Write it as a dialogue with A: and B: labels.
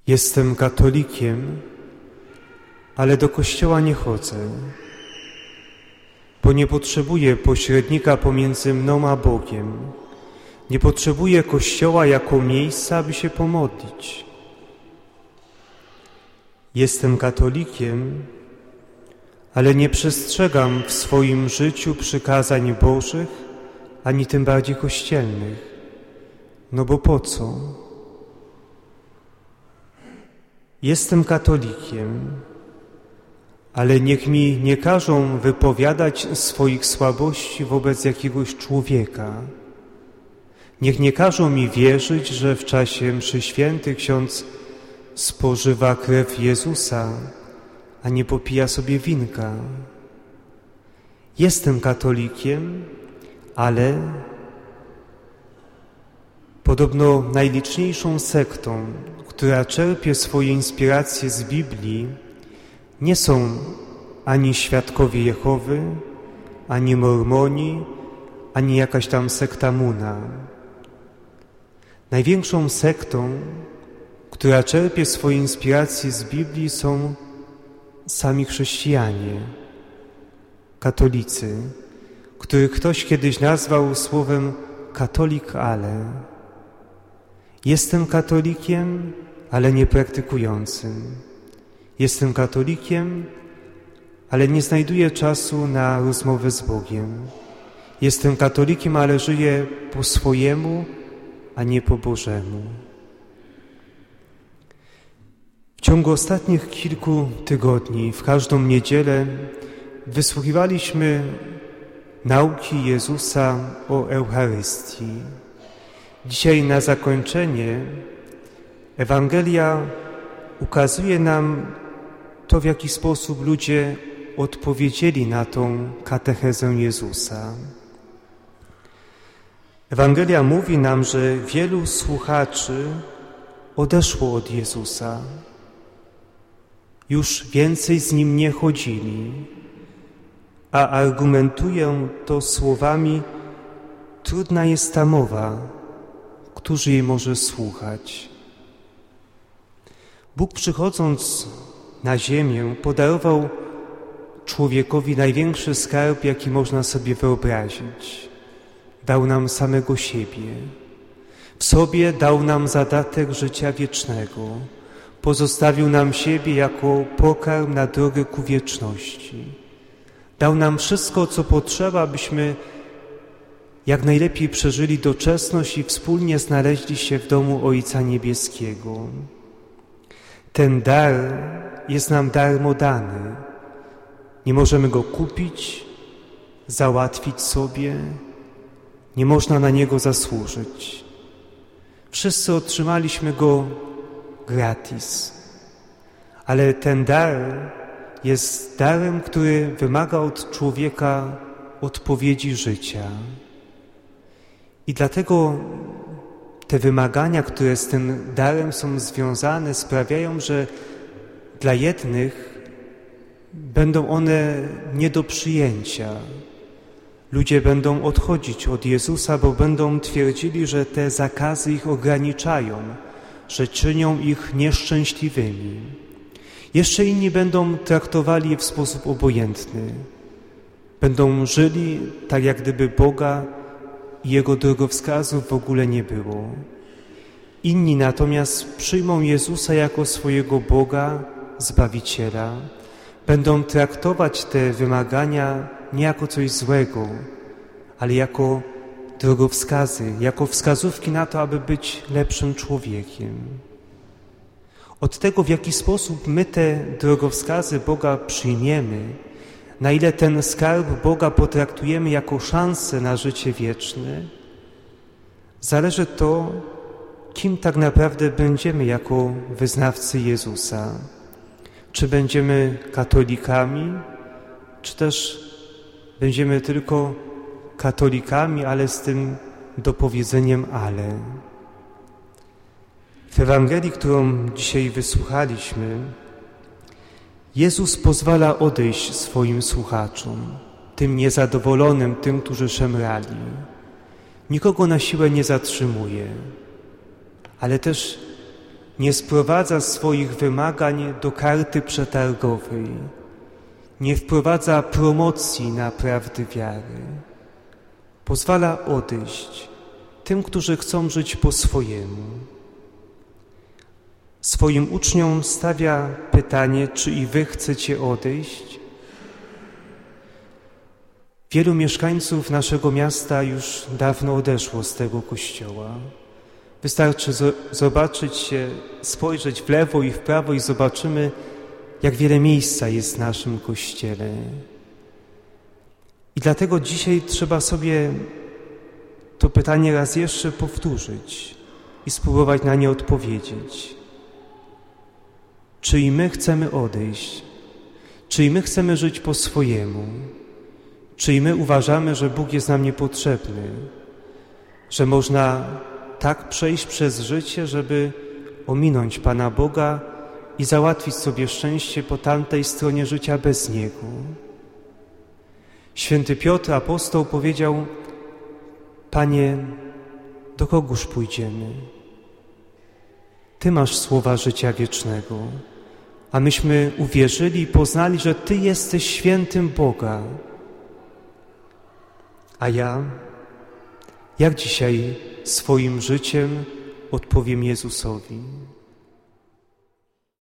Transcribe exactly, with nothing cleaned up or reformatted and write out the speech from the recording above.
A: Jestem katolikiem, ale do kościoła nie chodzę, bo nie potrzebuję pośrednika pomiędzy mną a Bogiem. Nie potrzebuję kościoła jako miejsca, aby się pomodlić. Jestem katolikiem, ale nie przestrzegam w swoim życiu przykazań Bożych, ani tym bardziej kościelnych. No bo po co? Jestem katolikiem, ale niech mi nie każą wypowiadać swoich słabości wobec jakiegoś człowieka. Niech nie każą mi wierzyć, że w czasie mszy świętych ksiądz spożywa krew Jezusa, a nie popija sobie winka. Jestem katolikiem, ale podobno najliczniejszą sektą, która czerpie swoje inspiracje z Biblii, nie są ani świadkowie Jehowy, ani Mormoni, ani jakaś tam sekta Muna. Największą sektą, która czerpie swoje inspiracje z Biblii, są sami chrześcijanie, katolicy, których ktoś kiedyś nazwał słowem katolik, ale. Jestem katolikiem, ale nie praktykującym. Jestem katolikiem, ale nie znajduję czasu na rozmowę z Bogiem. Jestem katolikiem, ale żyję po swojemu, a nie po Bożemu. W ciągu ostatnich kilku tygodni, w każdą niedzielę, wysłuchiwaliśmy nauki Jezusa o Eucharystii. Dzisiaj na zakończenie Ewangelia ukazuje nam to, w jaki sposób ludzie odpowiedzieli na tą katechezę Jezusa. Ewangelia mówi nam, że wielu słuchaczy odeszło od Jezusa. Już więcej z Nim nie chodzili, a argumentują to słowami: trudna jest ta mowa, któż jej może słuchać? Bóg, przychodząc na ziemię, podarował człowiekowi największy skarb, jaki można sobie wyobrazić. Dał nam samego siebie. W sobie dał nam zadatek życia wiecznego. Pozostawił nam siebie jako pokarm na drogę ku wieczności. Dał nam wszystko, co potrzeba, abyśmy jak najlepiej przeżyli doczesność i wspólnie znaleźli się w domu Ojca Niebieskiego. Ten dar jest nam darmo dany. Nie możemy go kupić, załatwić sobie, nie można na niego zasłużyć. Wszyscy otrzymaliśmy go gratis, ale ten dar jest darem, który wymaga od człowieka odpowiedzi życia. I dlatego te wymagania, które z tym darem są związane, sprawiają, że dla jednych będą one nie do przyjęcia. Ludzie będą odchodzić od Jezusa, bo będą twierdzili, że te zakazy ich ograniczają, że czynią ich nieszczęśliwymi. Jeszcze inni będą traktowali je w sposób obojętny. Będą żyli tak, jak gdyby Boga i Jego drogowskazów w ogóle nie było. Inni natomiast przyjmą Jezusa jako swojego Boga, Zbawiciela. Będą traktować te wymagania nie jako coś złego, ale jako drogowskazy, jako wskazówki na to, aby być lepszym człowiekiem. Od tego, w jaki sposób my te drogowskazy Boga przyjmiemy, na ile ten skarb Boga potraktujemy jako szansę na życie wieczne, zależy to, kim tak naprawdę będziemy jako wyznawcy Jezusa. Czy będziemy katolikami, czy też będziemy tylko katolikami, ale z tym dopowiedzeniem ale. W Ewangelii, którą dzisiaj wysłuchaliśmy, Jezus pozwala odejść swoim słuchaczom, tym niezadowolonym, tym, którzy szemrali. Nikogo na siłę nie zatrzymuje, ale też nie sprowadza swoich wymagań do karty przetargowej, nie wprowadza promocji na prawdy wiary. Pozwala odejść tym, którzy chcą żyć po swojemu. Swoim uczniom stawia pytanie, czy i wy chcecie odejść? Wielu mieszkańców naszego miasta już dawno odeszło z tego kościoła. Wystarczy zobaczyć się, spojrzeć w lewo i w prawo i zobaczymy, jak wiele miejsca jest w naszym kościele. I dlatego dzisiaj trzeba sobie to pytanie raz jeszcze powtórzyć i spróbować na nie odpowiedzieć. Czy i my chcemy odejść? Czy i my chcemy żyć po swojemu? Czy i my uważamy, że Bóg jest nam niepotrzebny? Że można tak przejść przez życie, żeby ominąć Pana Boga i załatwić sobie szczęście po tamtej stronie życia bez Niego? Święty Piotr, apostoł, powiedział: Panie, do kogóż pójdziemy? Ty masz słowa życia wiecznego, a myśmy uwierzyli i poznali, że Ty jesteś świętym Boga. A ja, jak dzisiaj swoim życiem odpowiem Jezusowi?